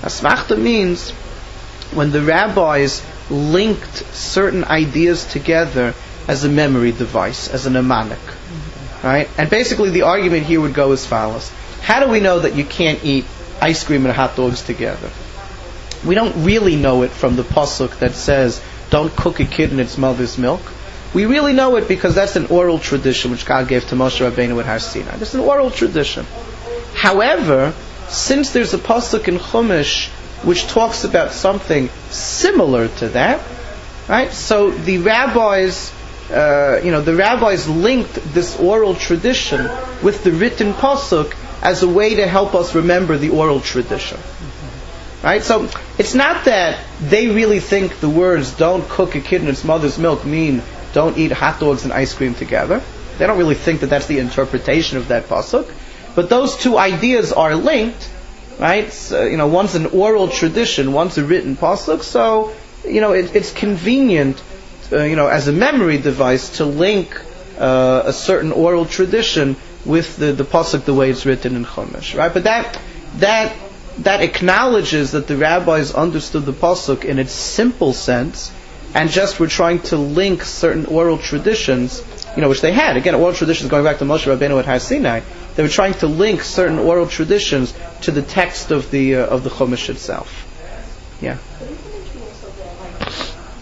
Asmachta means when the rabbis linked certain ideas together as a memory device, as a mnemonic. Mm-hmm. Right? And basically the argument here would go as follows. How do we know that you can't eat ice cream and hot dogs together? We don't really know it from the pasuk that says, don't cook a kid in its mother's milk. We really know it because that's an oral tradition which God gave to Moshe Rabbeinu at Har Sinai. It's an oral tradition. However, since there's a pasuk in Chumash which talks about something similar to that, right? So the rabbis, uh, you know, the rabbis linked this oral tradition with the written pasuk as a way to help us remember the oral tradition. Right? So it's not that they really think the words "don't cook a kid in its mother's milk" mean don't eat hot dogs and ice cream together. They don't really think that that's the interpretation of that pasuk. But those two ideas are linked, right? So, you know, one's an oral tradition, one's a written pasuk. So, you know, it, it's convenient, uh, you know, as a memory device to link uh, a certain oral tradition with the, the pasuk the way it's written in Chumash, right? But that that that acknowledges that the rabbis understood the pasuk in its simple sense, and just were trying to link certain oral traditions, you know, which they had. Again, oral traditions going back to Moshe Rabbeinu at Har Sinai. They were trying to link certain oral traditions to the text of the uh, of the Chumash itself. Yeah. But isn't it true also that, like,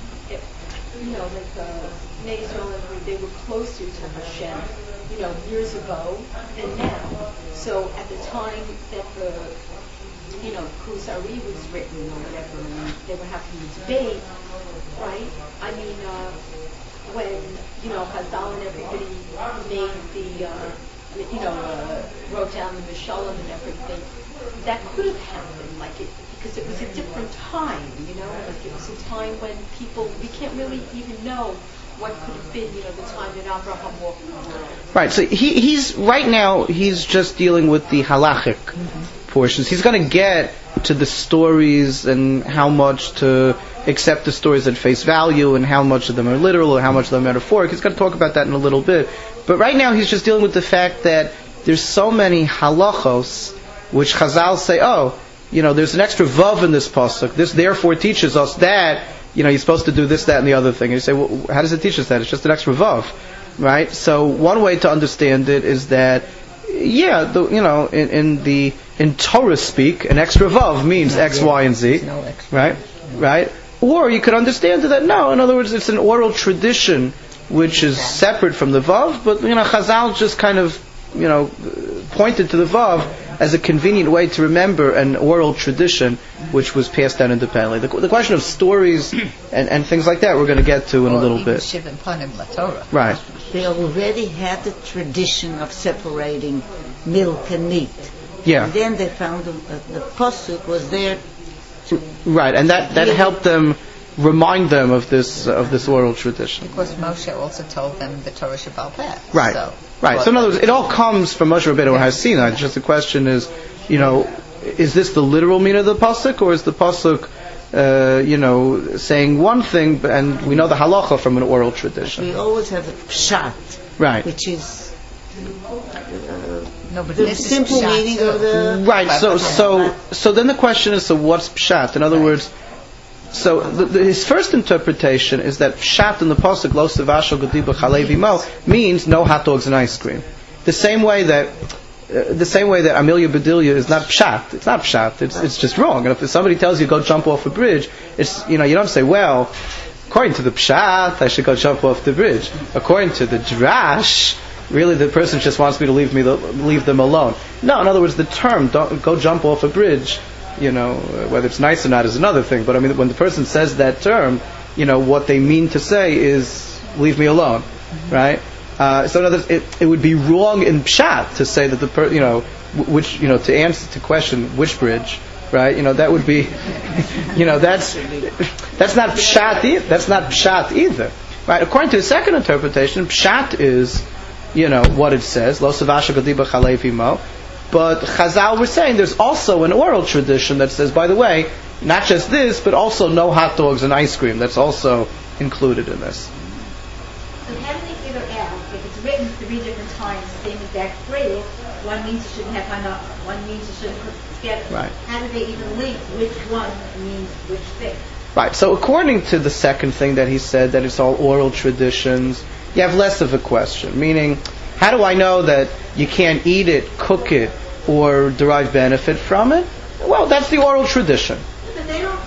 if, you know, like the Bnei Israel, they were closer to Hashem, you know, years ago than now. So at the time that the, you know, Kusari was written or whatever, and they were having a debate, right? I mean, uh, when, you know, Chazal and everybody made the, uh, you know, uh, wrote down the Mishalom and everything, that could have happened, like it, because it was a different time, you know, like it was a time when people, we can't really even know what could have been, you know, the time that Abraham walked the world. Right, so he, he's, right now, he's just dealing with the halachic mm-hmm. portions. He's going to get to the stories and how much to accept the stories at face value and how much of them are literal or how much of them are metaphoric. He's going to talk about that in a little bit. But right now he's just dealing with the fact that there's so many halachos which Chazal say, oh, you know, there's an extra vav in this pasuk. This therefore teaches us that, you know, you're supposed to do this, that, and the other thing. And you say, well, how does it teach us that? It's just an extra vav, right? So one way to understand it is that, yeah, the, you know, in, in the in Torah speak, an extra vav means no, X, yeah, Y, and Z, no right? Right? Or you could understand that no, in other words, it's an oral tradition which is separate from the vav, but you know, Chazal just kind of, you know, pointed to the vav as a convenient way to remember an oral tradition which was passed down independently. The, the question of stories and, and things like that we're going to get to in or a little bit. Shivan Panim LaTorah. Right. They already had the tradition of separating milk and meat. Yeah. And then they found the, uh, the pasuk was there to... Right, and that, that helped them remind them of this uh, of this oral tradition. Because Moshe also told them the Torah Shebaal Peh. Right. So, right. So in other words, it all comes from Moshe Rabbeinu and Har Sinai. Just the question is, you know, is this the literal meaning of the pasuk, or is the pasuk, uh, you know, saying one thing, and we know the halacha from an oral tradition? We always have a pshat, right? Which is uh, no, but the this simple is meaning of the right. So so so then the question is, so what's pshat? In other right. words. So the, the, his first interpretation is that pshat in the pasuk lo sevashal gadiba chalev imo means no hot dogs and ice cream. The same way that uh, the same way that Amelia Bedelia is not pshat. It's not pshat. It's it's just wrong. And if somebody tells you go jump off a bridge, it's, you know, you don't say, well, according to the pshat, I should go jump off the bridge. According to the drash, really the person just wants me to leave me the, leave them alone. No, in other words, the term don't go jump off a bridge, you know, whether it's nice or not is another thing. But I mean, when the person says that term, you know, what they mean to say is, leave me alone, mm-hmm. right? Uh, so in other words, it, it would be wrong in pshat to say that the per, you know, which, you know, to answer to question which bridge, right? You know, that would be, you know, that's that's not pshat either. That's not pshat either, right? According to the second interpretation, pshat is, you know, what it says, lo savasha gadiba chalev imo. But Chazal were saying there's also an oral tradition that says, by the way, not just this, but also no hot dogs and ice cream. That's also included in this. So how do they figure out if it's written three different times, same exact phrase, one means you shouldn't have hana, one means you shouldn't put it together. Right. How do they even link which one means which thing? Right, so according to the second thing that he said, that it's all oral traditions, you have less of a question. Meaning, how do I know that you can't eat it, cook it, or derive benefit from it? Well, that's the oral tradition. But they don't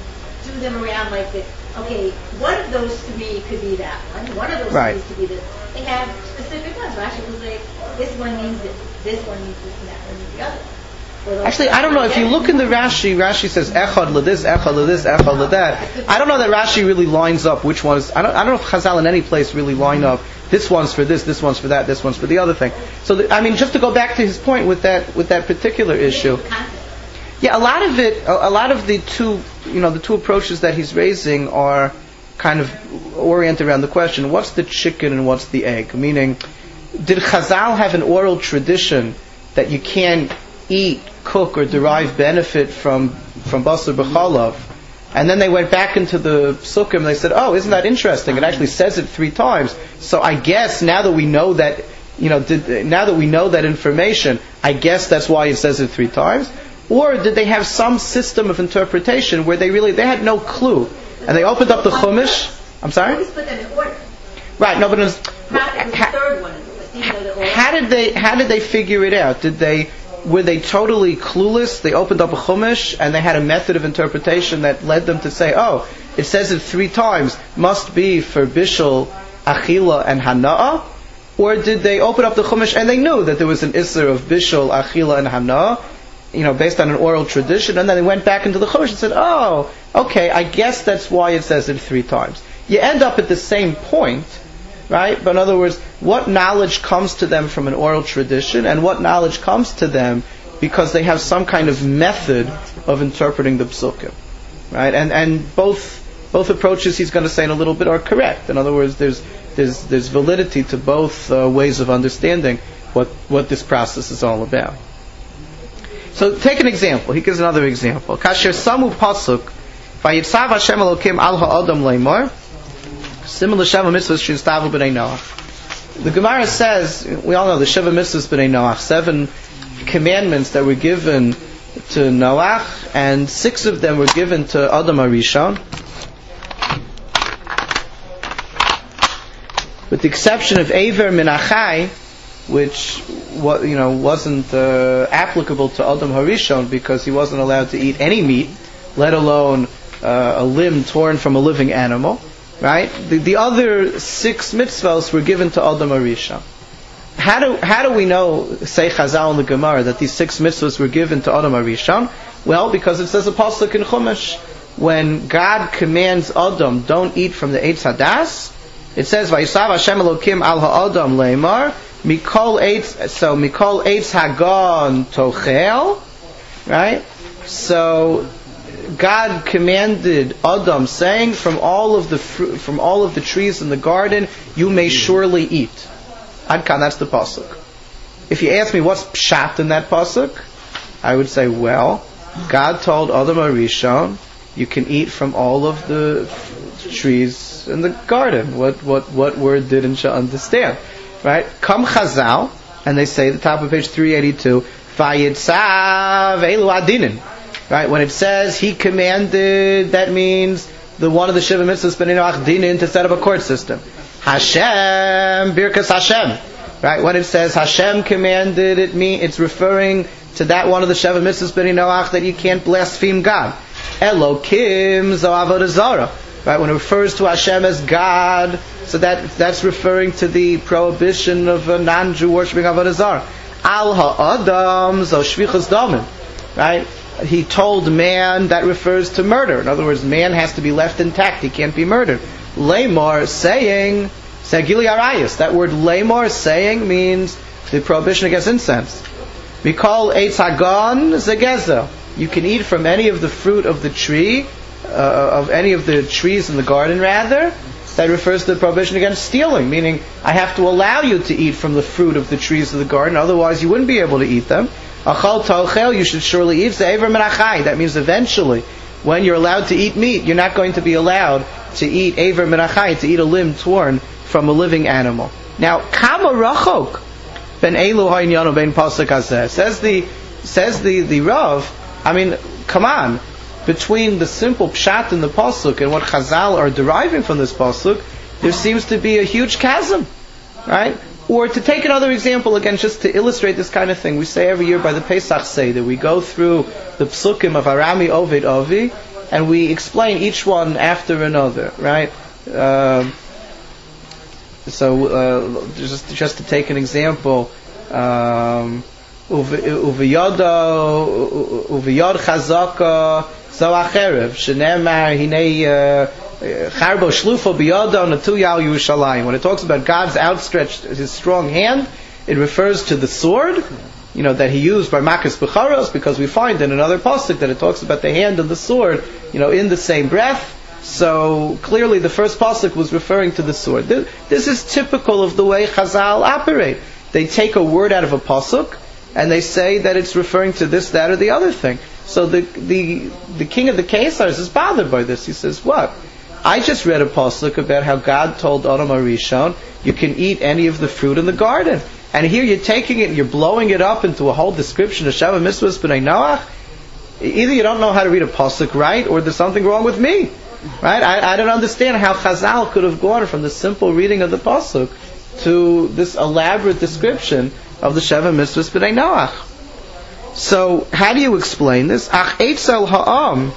do them around like this. Okay, one of those three could be that one. One of those Right. three could be this. They have specific ones. Rashi will say, this one means this, this one means this, and that one means the other. Or they'll Actually, say, I don't know. If you look in the Rashi, Rashi says echad l'dis, echad l'dis, echad l'dat. I don't know that Rashi really lines up which one is. I don't, I don't know if Chazal in any place really line up. This one's for this, this one's for that, this one's for the other thing. So, the, I mean, just to go back to his point with that with that particular issue. Yeah, a lot of it, a, a lot of the two, you know, the two approaches that he's raising are kind of oriented around the question: what's the chicken and what's the egg? Meaning, did Chazal have an oral tradition that you can't eat, cook, or derive benefit from from basar b'chalav, and then they went back into the psukim and they said, "Oh, isn't that interesting? It actually says it three times. So I guess now that we know that, you know, did, now that we know that information, I guess that's why it says it three times." Or did they have some system of interpretation where they really they had no clue, and they opened up the Chumash? I'm sorry. Always put them in order. Right. No, but it was, How, it was the third one. Even though they're all- how did they how did they figure it out? Did they were they totally clueless? They opened up a chumash and they had a method of interpretation that led them to say, "Oh, it says it three times. Must be for bishul, achila, and hana'ah." Or did they open up the chumash and they knew that there was an isser of bishul, achila, and hana'ah, you know, based on an oral tradition, and then they went back into the chumash and said, "Oh, okay, I guess that's why it says it three times." You end up at the same point. Right? But in other words, what knowledge comes to them from an oral tradition, and what knowledge comes to them because they have some kind of method of interpreting the psukim, right? And and both both approaches he's going to say in a little bit are correct. In other words, there's there's there's validity to both uh, ways of understanding what what this process is all about. So take an example. He gives another example. Kasher samu pasuk, vayitzav Hashem Elokim al ha'adam leimor. Similar Sheva mitzvahs shinstavu b'nei Noach. The Gemara says, we all know the Sheva mitzvahs b'nei Noach, seven commandments that were given to Noach, and six of them were given to Adam HaRishon, with the exception of Eiver min Achai, which what you know wasn't uh, applicable to Adam HaRishon because he wasn't allowed to eat any meat, let alone uh, a limb torn from a living animal. Right? The, the other six mitzvahs were given to Adam HaRishon. How do how do we know, say Chazal in the Gemara, that these six mitzvahs were given to Adam HaRishon? Well, because it says a pasuk in Chumash, when God commands Adam, don't eat from the Eitz Hadas, it says, Vayisav Hashem Elokim al ha'adam leimar, mikol eitz, so mikol eitz hagon tochel, right? So God commanded Adam, saying, "From all of the fru- from all of the trees in the garden, you may surely eat." Adkan, that's the pasuk. If you ask me what's pshat in that pasuk, I would say, well, God told Adam HaRishon, you can eat from all of the f- trees in the garden. What what what word didn't you understand? Right? Come Chazal, and they say, the top of page three eighty-two, Vayitzav elu adinin. Right, when it says he commanded, that means the one of the Shiva mitzvahs b'nei Noach dinin to set up a court system. Hashem, birkas Hashem. Right, when it says Hashem commanded, it mean it's referring to that one of the Shiva mitzvahs b'nei Noach that you can't blaspheme God. Elokim zo avodah zara. Right, when it refers to Hashem as God, so that that's referring to the prohibition of a non-Jew worshiping avodah zara. Al ha'adam zo shvichas damim. Right. He told man, that refers to murder. In other words, man has to be left intact. He can't be murdered. Lamor, saying, Sagili Arayas. That word lamor, saying, means the prohibition against incense. Mikol Eitz Hagon Zegeza. You can eat from any of the fruit of the tree, uh, of any of the trees in the garden, rather. That refers to the prohibition against stealing, meaning I have to allow you to eat from the fruit of the trees of the garden, otherwise you wouldn't be able to eat them. Achal tochel, you should surely eat. Ze'ever min achai. That means eventually, when you're allowed to eat meat, you're not going to be allowed to eat aver min achai, to eat a limb torn from a living animal. Now, kama rachok ben elu ha'inyan ben pasuk hazeh. Says the says the the Rav. I mean, come on. Between the simple pshat in the pasuk and what Chazal are deriving from this pasuk, there seems to be a huge chasm, right? Or to take another example again, just to illustrate this kind of thing, we say every year by the Pesach Seder, we go through the psukim of Arami Ovid Ovi, and we explain each one after another, right? Uh, so uh, just just to take an example, um, Uviyada Uviyad Chazaka Zoacherev Shenemar Hinei Charbo Shlufa Biyada Natuyal Yerushalayim. When it talks about God's outstretched, His strong hand, it refers to the sword, you know, that He used by Makas Becharos, because we find in another pasuk that it talks about the hand and the sword, you know, in the same breath. So clearly, the first pasuk was referring to the sword. This, this is typical of the way Chazal operate. They take a word out of a pasuk and they say that it's referring to this, that, or the other thing. So the the the king of the Kesars is bothered by this. He says, "What? I just read a pasuk about how God told Adam HaRishon, you can eat any of the fruit in the garden. And here you're taking it and you're blowing it up into a whole description of Sheva Mitzvahs B'nai Noach. Either you don't know how to read a pasuk right, or there's something wrong with me. Right? I, I don't understand how Chazal could have gone from the simple reading of the pasuk to this elaborate description of the Sheva Mitzvahs B'nai Noach. So, how do you explain this? Ach Eitzel Ha'am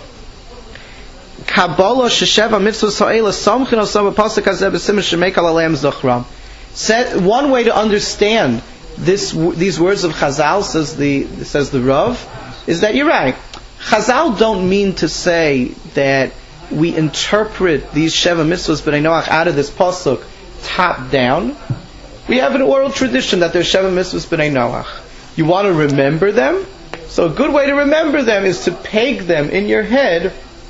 Kabbalah Shesheva Mitzvahs Ha'ela Samchin Osam Pasuk Hazeh B'Simen Shemekal Aleim Zochram. Said one way to understand this, these words of Chazal, says the says the Rav, is that you're right. Chazal don't mean to say that we interpret these Sheva Mitzvahs B'nai Noach out of this pasuk top down. We have an oral tradition that there's Sheva Mitzvahs B'nai Noach. You want to remember them? So a good way to remember them is to peg them in your head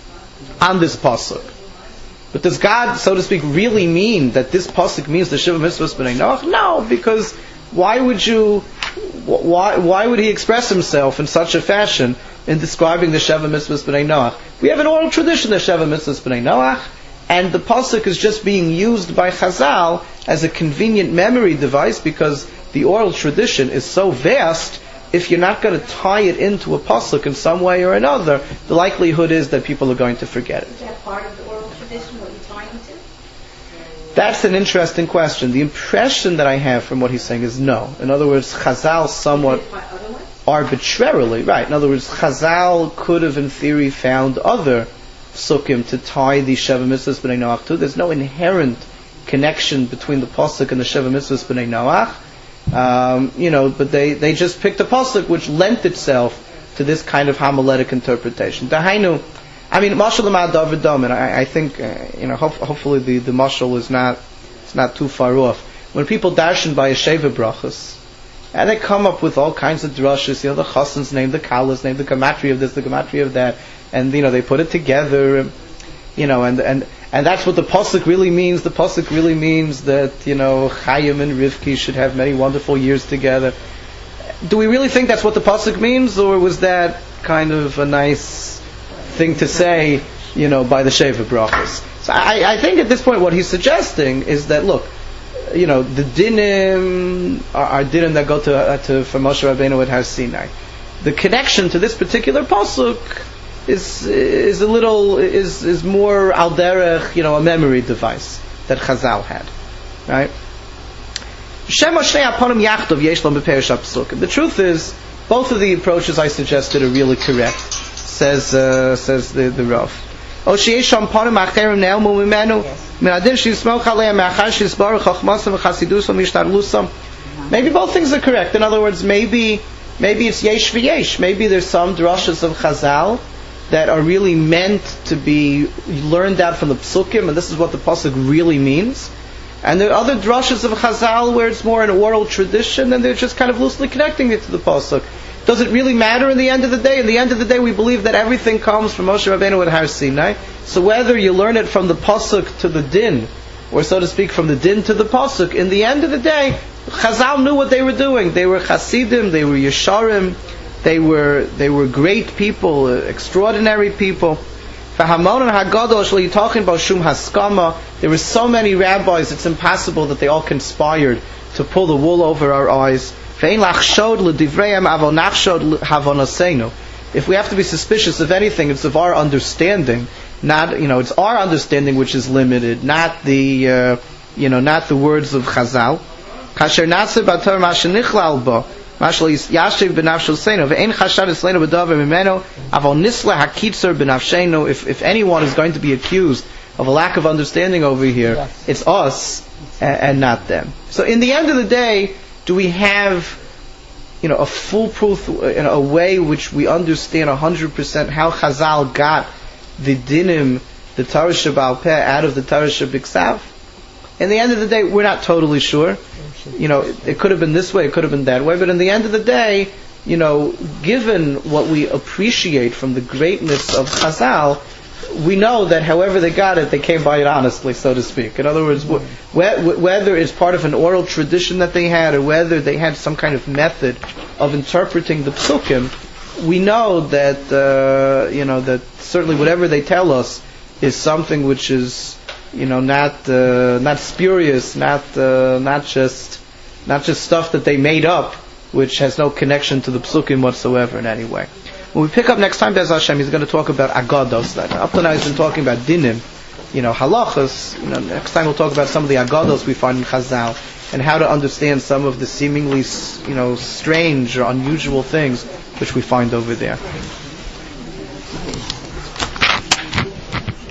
on this pasuk. But does God, so to speak, really mean that this pasuk means the Sheva Mitzvahs B'nai Noach? No, because why would you, why why would He express Himself in such a fashion in describing the Sheva Mitzvahs B'nai Noach? We have an oral tradition of Sheva Mitzvahs B'nai Noach, and the pasuk is just being used by Chazal as a convenient memory device because the oral tradition is so vast. If you're not going to tie it into a pasuk in some way or another, the likelihood is that people are going to forget it. Is that part of the oral tradition, what you're tying to? That's an interesting question. The impression that I have from what he's saying is no. In other words, Chazal somewhat arbitrarily, right. In other words, Chazal could have in theory found other psukim to tie the Sheva Mitzvahs B'nai Noach to. There's no inherent connection between the pasuk and the Sheva Mitzvahs B'nai Noach. Um, you know, but they, they just picked a pasuk which lent itself to this kind of homiletic interpretation. Dahainu, I mean, mashal l'mad David Dom, and I, I think, uh, you know, hope, hopefully the, the mashal is not, it's not too far off. When people darshan by a sheva brachas, and they come up with all kinds of drushes, you know, the chassan's name, the kala's name, the gematria of this, the gematria of that, and, you know, they put it together, you know, and, and, and that's what the pasuk really means. The pasuk really means that, you know, Chaim and Rivki should have many wonderful years together. Do we really think that's what the pasuk means, or was that kind of a nice thing to say, you know, by the Sheva Brachos? So I, I think at this point what he's suggesting is that, look, you know, the dinim are, are dinim that go to, uh, to from Moshe Rabbeinu at Har Sinai. The connection to this particular pasuk is is a little is is more al derech, you know, a memory device that Chazal had, right? The truth is, both of the approaches I suggested are really correct. Says uh, says the the Rav. Maybe both things are correct. In other words, maybe maybe it's yesh v'yesh. Maybe there's some drashas of Chazal that are really meant to be learned out from the psukim, and this is what the pasuk really means. And there are other drashas of Chazal where it's more an oral tradition, and they're just kind of loosely connecting it to the pasuk. Does it really matter in the end of the day? In the end of the day, we believe that everything comes from Moshe Rabbeinu at Har Sinai. So whether you learn it from the pasuk to the din, or so to speak, from the din to the pasuk, in the end of the day, Chazal knew what they were doing. They were Chasidim, they were Yesharim, they were they were great people, uh, extraordinary people. V'hamonon hagadol shel yitachin bo shum haskama. There were so many rabbis, it's impossible that they all conspired to pull the wool over our eyes. Ve'ein lachshod l'divrayim avol nachshod havonaseinu. If we have to be suspicious of anything, it's of our understanding. Not, you know, it's our understanding which is limited, not the, uh, you know, not the words of Chazal. Kasher natze bator mashenichlal bo, mashal yashiv b'nafshel seinu, ve'en chashad esleinu b'davar mimeno, avol nisla hakitzer b'nafshenu. If if anyone is going to be accused of a lack of understanding over here, yes, it's us and, and not them. So in the end of the day, do we have, you know, a foolproof, in a way which we understand a hundred percent how Chazal got the dinim, the Torah Shebaal Peh out of the Torah Shebiksav? In the end of the day, we're not totally sure. You know, it, it could have been this way, it could have been that way, but in the end of the day, you know, given what we appreciate from the greatness of Chazal, we know that however they got it, they came by it honestly, so to speak. In other words, wh- wh- whether it's part of an oral tradition that they had, or whether they had some kind of method of interpreting the psukim, we know that, uh, you know, that certainly whatever they tell us is something which is, you know, not uh, not spurious, not uh, not just not just stuff that they made up, which has no connection to the psukim whatsoever in any way. When we pick up next time, Be'ez Hashem, he's going to talk about agados. Up to now, he's been talking about dinim, you know, halachas. You know, next time we'll talk about some of the agados we find in Chazal and how to understand some of the seemingly, you know, strange or unusual things which we find over there.